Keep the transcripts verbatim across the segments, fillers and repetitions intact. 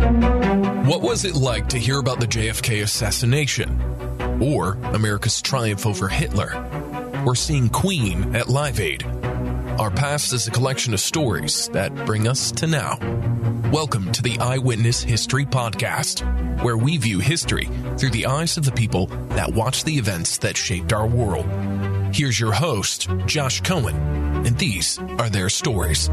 What was it like to hear about the J F K assassination? Or America's triumph over Hitler? Or seeing Queen at Live Aid? Our past is a collection of stories that bring us to now. Welcome to the Eyewitness History Podcast, where we view history through the eyes of the people that watched the events that shaped our world. Here's your host, Josh Cohen, and these are their stories.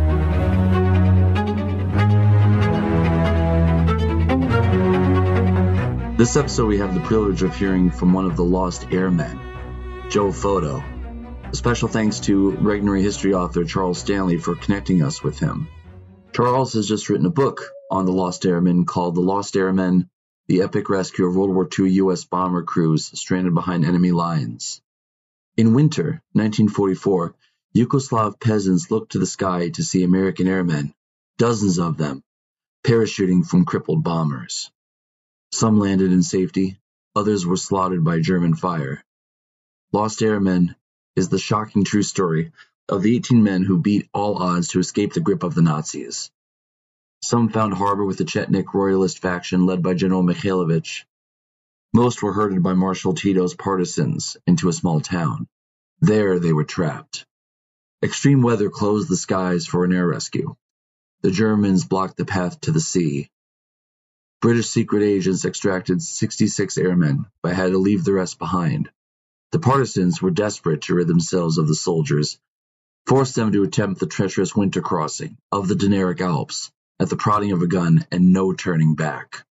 This episode, we have the privilege of hearing from one of the lost airmen, Joe Foto. A special thanks to Regnery history author Charles Stanley for connecting us with him. Charles has just written a book on the lost airmen called The Lost Airmen, The Epic Rescue of World War Two U S Bomber Crews Stranded Behind Enemy Lines. In winter nineteen forty-four, Yugoslav peasants looked to the sky to see American airmen, dozens of them, parachuting from crippled bombers. Some landed in safety, others were slaughtered by German fire. Lost Airmen is the shocking true story of the eighteen men who beat all odds to escape the grip of the Nazis. Some found harbor with the Chetnik royalist faction led by General Mikhailovich. Most were herded by Marshal Tito's partisans into a small town. There they were trapped. Extreme weather closed the skies for an air rescue. The Germans blocked the path to the sea. British secret agents extracted sixty-six airmen, but had to leave the rest behind. The partisans were desperate to rid themselves of the soldiers, forced them to attempt the treacherous winter crossing of the Dinaric Alps at the prodding of a gun and no turning back.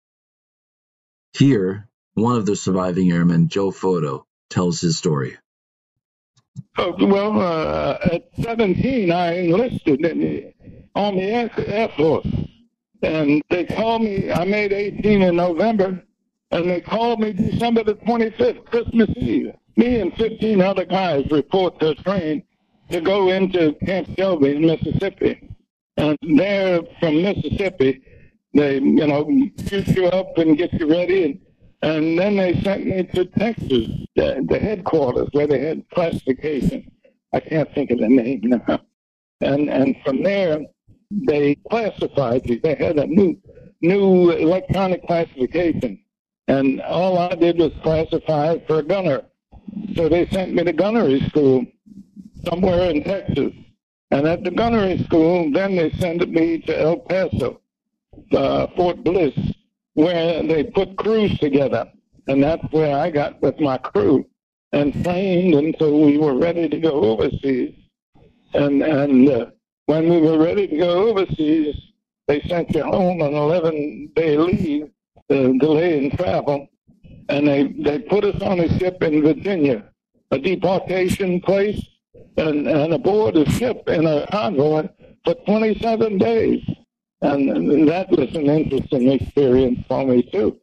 Here, one of the surviving airmen, Joe Foto, tells his story. Oh, well, uh, at seventeen, I enlisted in the Army Air, Air Force. And they called me, I made eighteen in November, and they called me December the twenty-fifth, Christmas Eve. Me and fifteen other guys report to a train to go into Camp Shelby in Mississippi. And there from Mississippi, they, you know, shoot you up and get you ready. And, and then they sent me to Texas, the, the headquarters where they had classification. I can't think of the name now. And, and from there, they classified you. They had a new new electronic classification. And all I did was classify for a gunner. So they sent me to gunnery school somewhere in Texas. And at the gunnery school, then they sent me to El Paso, uh, Fort Bliss, where they put crews together. And that's where I got with my crew and trained until we were ready to go overseas. And, and, uh, When we were ready to go overseas, they sent you home on eleven-day leave, uh, delay in travel, and they, they put us on a ship in Virginia, a deportation place, and, and aboard a ship in a convoy for twenty-seven days. And, and that was an interesting experience for me, too.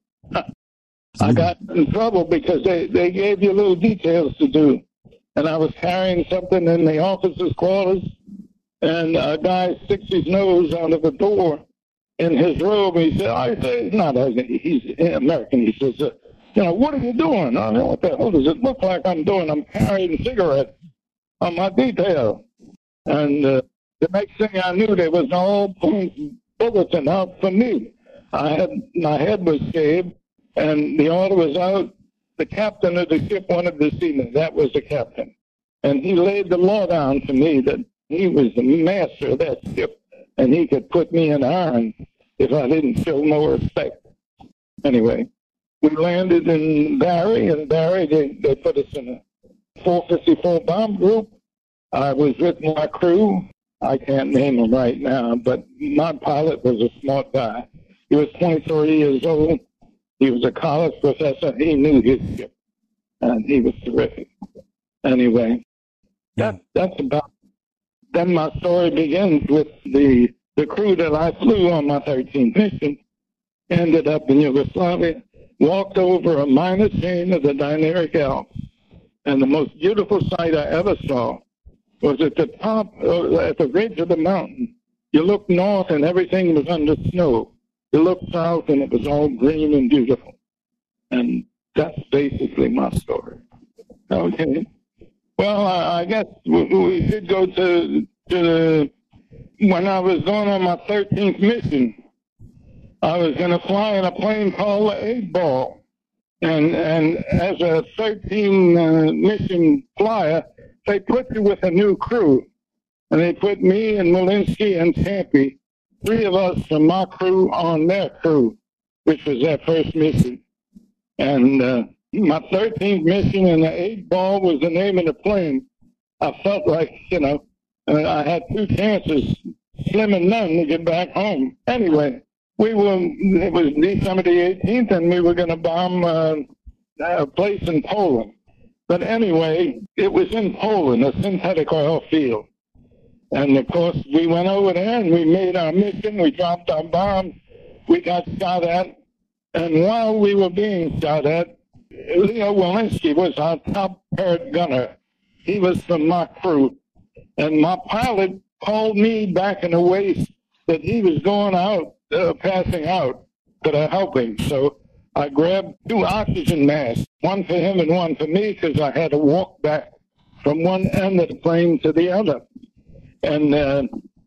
I got in trouble because they, they gave you little details to do, and I was carrying something in the officers' quarters, and a guy sticks his nose out of the door in his robe. He said, I say, not he's American. He says, uh, you know, what are you doing? I know, what the hell does it look like I'm doing? I'm carrying cigarettes on my detail. And uh, the next thing I knew, there was an all-point bulletin out for me. I had, my head was shaved, and the order was out. The captain of the ship wanted to see me. That was the captain. And he laid the law down to me that he was the master of that ship, and he could put me in irons if I didn't show more respect. Anyway, we landed in Barry, and Barry, they, they put us in a four fifty-four bomb group. I was with my crew. I can't name him right now, but my pilot was a smart guy. He was twenty-three years old. He was a college professor. He knew his ship, and he was terrific. Anyway, that, that's about Then my story begins with the, the crew that I flew on my thirteenth mission, ended up in Yugoslavia, walked over a minor chain of the Dinaric Alps, and the most beautiful sight I ever saw was at the top, uh, at the ridge of the mountain. You looked north and everything was under snow. You looked south and it was all green and beautiful. And that's basically my story. Okay. Well, I, I guess we, we did go to, to the, when I was going on my thirteenth mission, I was going to fly in a plane called the eight ball. And, and as a thirteen uh, mission flyer, they put you with a new crew. And they put me and Molinsky and Tampy, three of us from my crew, on their crew, which was their first mission. And uh, my thirteenth mission in the eight ball was the name of the plane. I felt like, you know, uh, I had two chances, slim and none, to get back home. Anyway, we were, it was December the eighteenth, and we were going to bomb uh, a place in Poland. But anyway, it was in Poland, a synthetic oil field. And, of course, we went over there, and we made our mission. We dropped our bomb. We got shot at. And while we were being shot at, Leo Walensky was our top turret gunner. He was from my crew. And my pilot called me back in the waist that he was going out, uh, passing out, to the helping. So I grabbed two oxygen masks, one for him and one for me, because I had to walk back from one end of the plane to the other. And uh,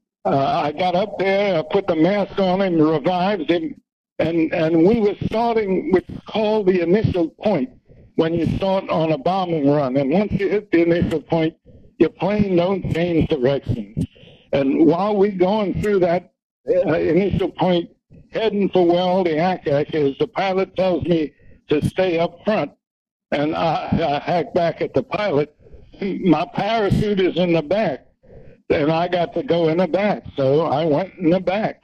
uh, I got up there, I put the mask on him, revived him, and, and we were starting what's called the initial point when you start on a bombing run. And once you hit the initial point, your plane don't change direction. And while we're going through that uh, initial point, heading for where the Ack-Ack is, the pilot tells me to stay up front. And I, I hack back at the pilot. My parachute is in the back. And I got to go in the back, so I went in the back.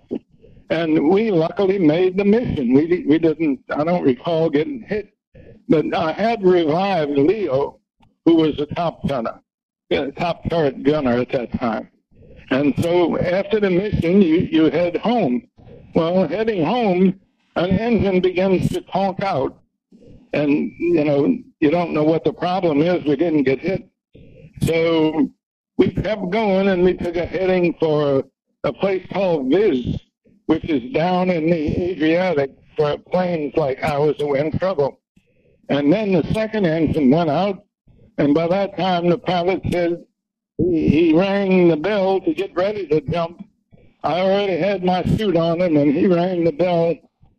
And we luckily made the mission. We we didn't, I don't recall getting hit. But I had revived Leo, who was a top gunner, a top turret gunner at that time. And so after the mission, you, you head home. Well, heading home, an engine begins to conk out. And, you know, you don't know what the problem is. We didn't get hit. So we kept going, and we took a heading for a place called Viz, which is down in the Adriatic for planes like ours that were in trouble. And then the second engine went out, and by that time the pilot said he, he rang the bell to get ready to jump. I already had my suit on him, and he rang the bell.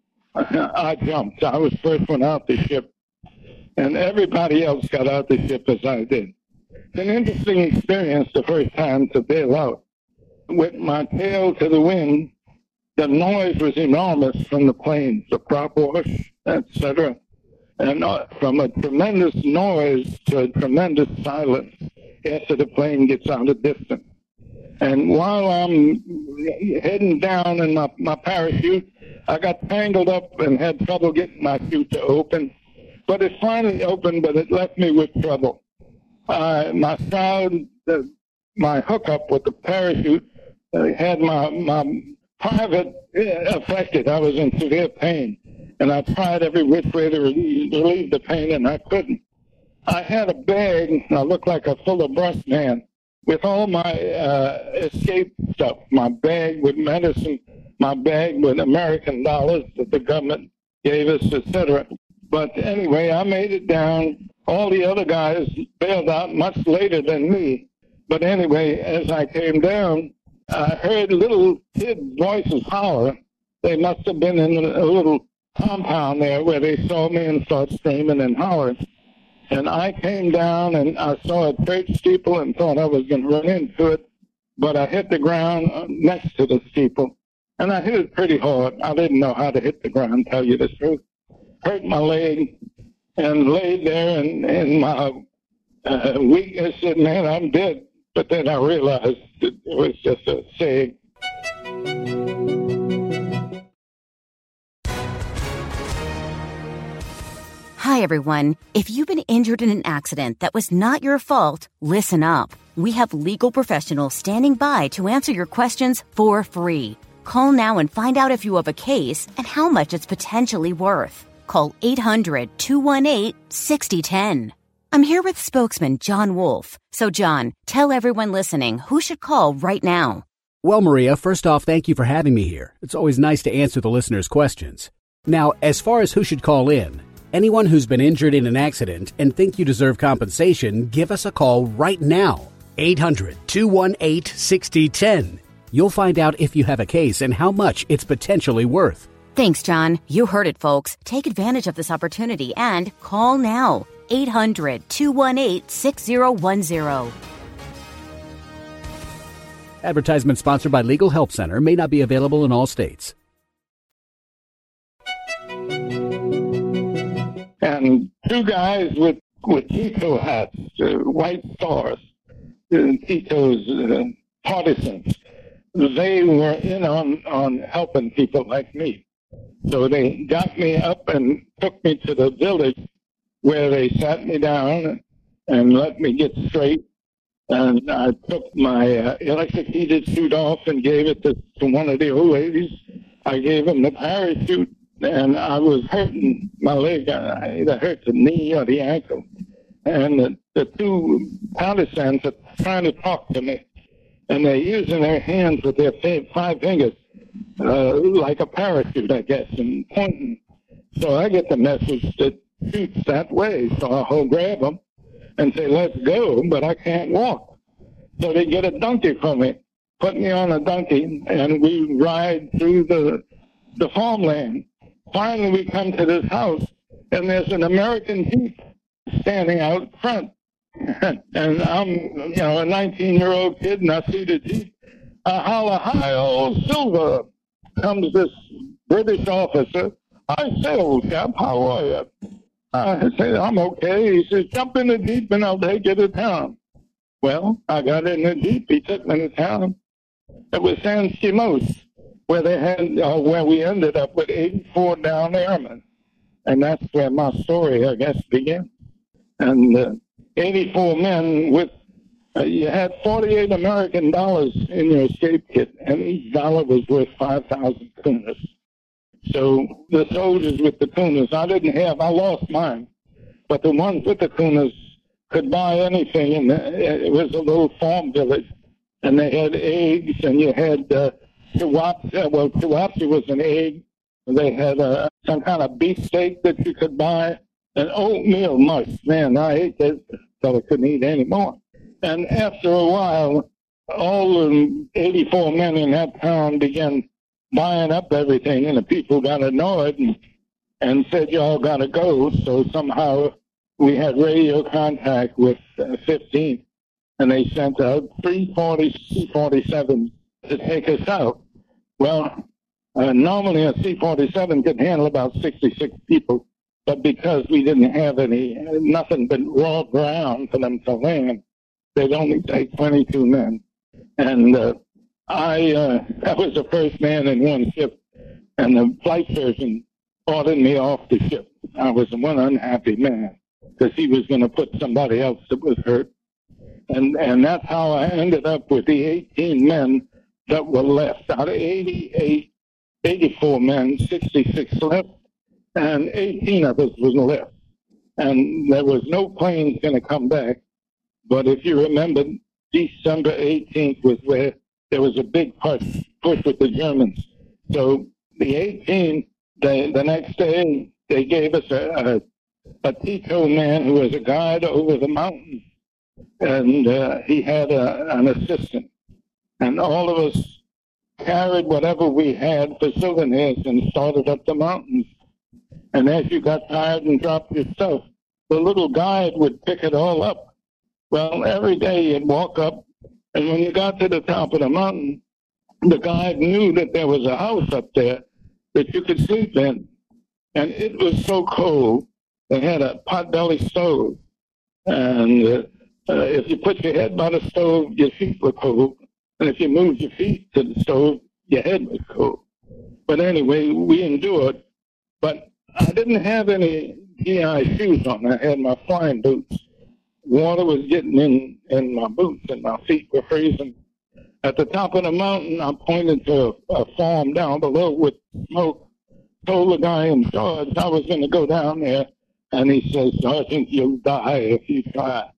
I jumped. I was first one out the ship, and everybody else got out the ship as I did. It's an interesting experience the first time to bail out. With my tail to the wind, the noise was enormous from the planes, the prop wash, et cetera. And uh, from a tremendous noise to a tremendous silence after the plane gets out of distance. And while I'm heading down in my, my parachute, I got tangled up and had trouble getting my chute to open. But it finally opened, but it left me with trouble. Uh, my shroud, uh, my hookup with the parachute, uh, had my, my private uh, affected. I was in severe pain, and I tried every which way to relieve, relieve the pain, and I couldn't. I had a bag, I looked like a full of brush man, with all my uh, escape stuff, my bag with medicine, my bag with American dollars that the government gave us, et cetera. But anyway, I made it down. All the other guys bailed out much later than me. But anyway, as I came down, I heard little kid voices holler. They must have been in a little compound there where they saw me and started screaming and hollering. And I came down and I saw a church steeple and thought I was going to run into it. But I hit the ground next to the steeple. And I hit it pretty hard. I didn't know how to hit the ground, tell you the truth. Hurt my leg. And laid there, and, and my uh, weakness said, man, I'm dead. But then I realized it was just a saying. Hi, everyone. If you've been injured in an accident that was not your fault, listen up. We have legal professionals standing by to answer your questions for free. Call now and find out if you have a case and how much it's potentially worth. Call eight hundred, two one eight, six zero one zero. I'm here with spokesman John Wolf. So, John, tell everyone listening who should call right now. Well, Maria, first off, thank you for having me here. It's always nice to answer the listeners' questions. Now, as far as who should call in, anyone who's been injured in an accident and think you deserve compensation, give us a call right now. eight hundred, two one eight, six zero one zero. You'll find out if you have a case and how much it's potentially worth. Thanks, John. You heard it, folks. Take advantage of this opportunity and call now. eight hundred, two one eight, six zero one zero. Advertisement sponsored by Legal Help Center. May not be available in all states. And two guys with, with Tito hats, uh, white stars, uh, Tito's uh, partisans. They were in on, on helping people like me. So they got me up and took me to the village where they sat me down and let me get straight. And I took my uh, electric heated suit off and gave it to, to one of the old ladies. I gave him the parachute, and I was hurting my leg. I either hurt the knee or the ankle. And the, the two partisans are trying to talk to me, and they're using their hands with their five fingers uh, like a parachute, I guess, and pointing. So I get the message that shoots that way. So I'll grab them and say, let's go, but I can't walk. So they get a donkey for me, put me on a donkey, and we ride through the the farmland. Finally, we come to this house, and there's an American Jeep standing out front. And I'm, you know, a nineteen-year-old kid, and I see the Jeep. I holler, hi, old Silver. Comes this British officer. I say, old chap, how are you? I said, I'm okay. He says, jump in the Jeep and I'll take you to town. Well, I got in the Jeep. He took me to town. It was San Simos, where they had, uh, where we ended up with eighty-four down airmen. And that's where my story, I guess, began. And uh, eighty-four men with, uh, you had forty-eight American dollars in your escape kit, and each dollar was worth five thousand kunas. So the soldiers with the kunas, I didn't have, I lost mine, but the ones with the kunas could buy anything, and it was a little farm village, and they had eggs, and you had uh, tiwapsi, well, tiwapsi was an egg. They had uh, some kind of beefsteak that you could buy, and oatmeal mush. Man, I ate that so I couldn't eat anymore. And after a while, all the eighty-four men in that town began buying up everything, and the people got annoyed and, and said, y'all got to go. So somehow we had radio contact with uh, fifteen, and they sent out three forty C forty-sevens to take us out. Well, uh, normally a C forty-seven could handle about sixty-six people, but because we didn't have any, nothing but raw ground for them to land, they'd only take twenty-two men. And uh, I, uh, I was the first man in one ship, and the flight surgeon ordered me off the ship. I was one unhappy man, because he was going to put somebody else that was hurt. And and that's how I ended up with the eighteen men that were left. Out of eighty-eight, eighty-four men, sixty-six left, and eighteen of us was left. And there was no planes going to come back. But if you remember, December eighteenth was where there was a big push, push with the Germans. So the eighteen, they, the next day, they gave us a, a, a Tito man who was a guide over the mountains. And uh, he had a, an assistant. And all of us carried whatever we had for souvenirs and started up the mountains. And as you got tired and dropped your stuff, the little guide would pick it all up. Well, every day you'd walk up, and when you got to the top of the mountain, the guide knew that there was a house up there that you could sleep in. And it was so cold, they had a potbelly stove. And uh, uh, if you put your head by the stove, your feet were cold. And if you moved your feet to the stove, your head was cold. But anyway, we endured. But I didn't have any G I shoes on. I had my flying boots. Water was getting in, in my boots, and my feet were freezing. At the top of the mountain, I pointed to a, a farm down below with smoke. Told the guy in charge I was going to go down there, and he says, Sergeant, you'll die if you try.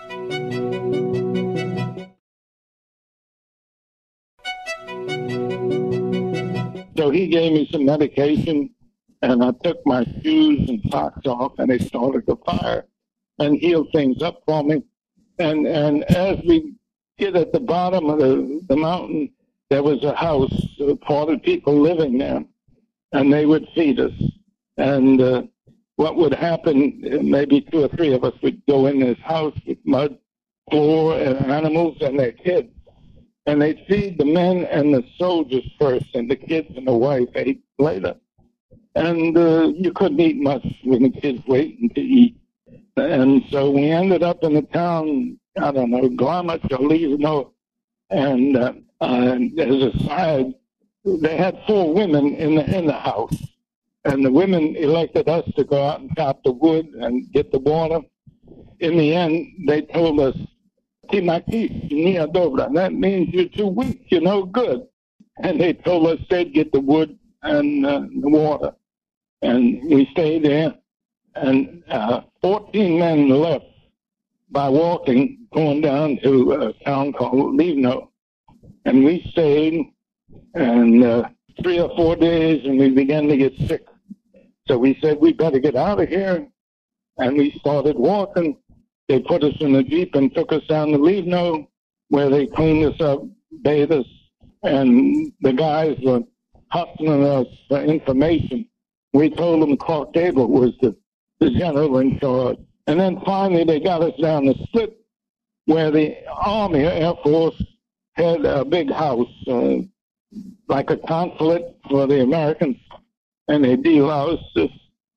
So he gave me some medication, and I took my shoes and socks off, and they started the fire and healed things up for me. And and as we get at the bottom of the, the mountain, there was a house, uh, part of people living there. and they would feed us. And uh, what would happen, maybe two or three of us would go in this house with mud floor and animals and their kids. And they'd feed the men and the soldiers first, and the kids and the wife ate later. And uh, you couldn't eat much when the kids waiting to eat. And so we ended up in the town, I don't know, Garmit or Livno. And uh, uh, as a side, they had four women in the, in the house. And the women elected us to go out and chop the wood and get the water. In the end, they told us, that means you're too weak, you're no good. And they told us they'd get the wood and uh, the water. And we stayed there. And uh, fourteen men left by walking, going down to a town called Livno. And we stayed, and uh, three or four days, and we began to get sick. So we said, we better get out of here. And we started walking. They put us in a Jeep and took us down to Livno, where they cleaned us up, bathed us, and the guys were hustling us for information. We told them Clark Gable was the, the general in charge. And then finally they got us down the Split, where the Army, Air Force, had a big house, uh, like a consulate for the Americans, and they deloused us,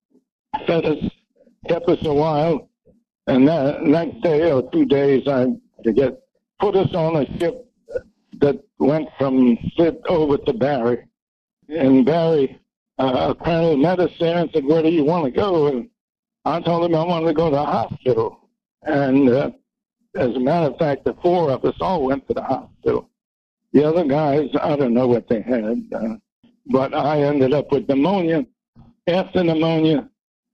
fed us, kept us a while. And that next day or two days, I forget, put us on a ship that went from Split over to Barry. And Barry, uh, a colonel met us there and said, where do you want to go? And I told him I wanted to go to the hospital. And uh, as a matter of fact, the four of us all went to the hospital. The other guys, I don't know what they had. Uh, but I ended up with pneumonia. After pneumonia,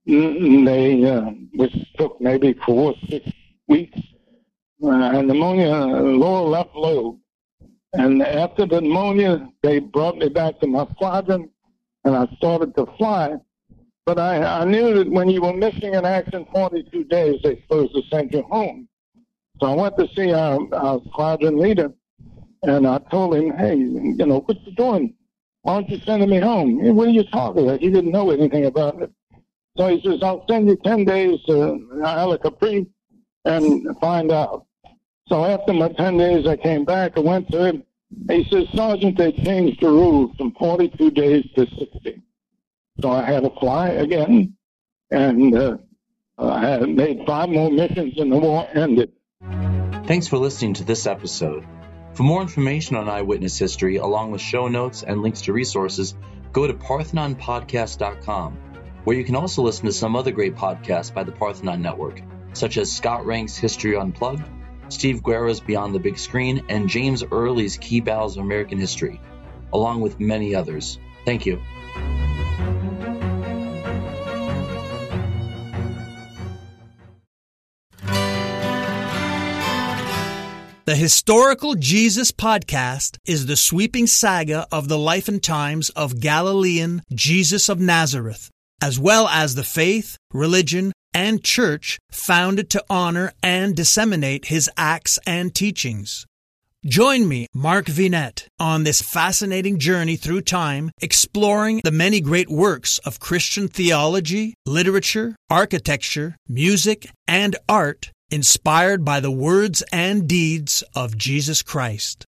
they, uh, which took maybe four, six weeks, uh, pneumonia, lower left lobe. And after the pneumonia, they brought me back to my squadron, and I started to fly. But I, I knew that when you were missing in action forty-two days, they supposed to send you home. So I went to see our, our squadron leader, and I told him, hey, you know, what you doing? Why aren't you sending me home? Hey, what are you talking about? He didn't know anything about it. So he says, I'll send you ten days to Ala Capri and find out. So after my ten days, I came back. I went to him. He says, Sergeant, they changed the rules from forty-two days to sixty. So I had to fly again, and uh, I had made five more missions, and the war ended. Thanks for listening to this episode. For more information on Eyewitness History, along with show notes and links to resources, go to parthenon podcast dot com, where you can also listen to some other great podcasts by the Parthenon Network, such as Scott Rank's History Unplugged, Steve Guerra's Beyond the Big Screen, and James Early's Key Battles of American History, along with many others. Thank you. The Historical Jesus Podcast is the sweeping saga of the life and times of Galilean Jesus of Nazareth, as well as the faith, religion, and church founded to honor and disseminate his acts and teachings. Join me, Mark Vinette, on this fascinating journey through time, exploring the many great works of Christian theology, literature, architecture, music, and art inspired by the words and deeds of Jesus Christ.